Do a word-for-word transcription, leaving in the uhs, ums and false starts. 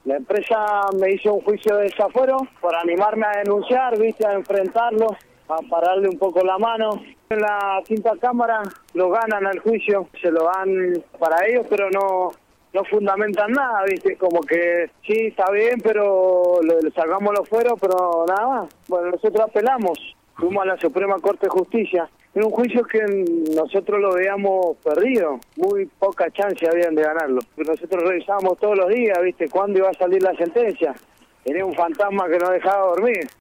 La empresa me hizo un juicio de desafuero por animarme a denunciar, viste, a enfrentarlo, a pararle un poco la mano. En la quinta cámara lo ganan al juicio, se lo dan para ellos, pero no no fundamentan nada, viste, como que sí, está bien, pero le, le sacamos los fueros, pero nada más. Bueno, nosotros apelamos, fuimos a la Suprema Corte de Justicia. En un juicio que nosotros lo veíamos perdido, muy poca chance habían de ganarlo. Nosotros revisábamos todos los días, viste, cuándo iba a salir la sentencia. Tenía un fantasma que no dejaba dormir.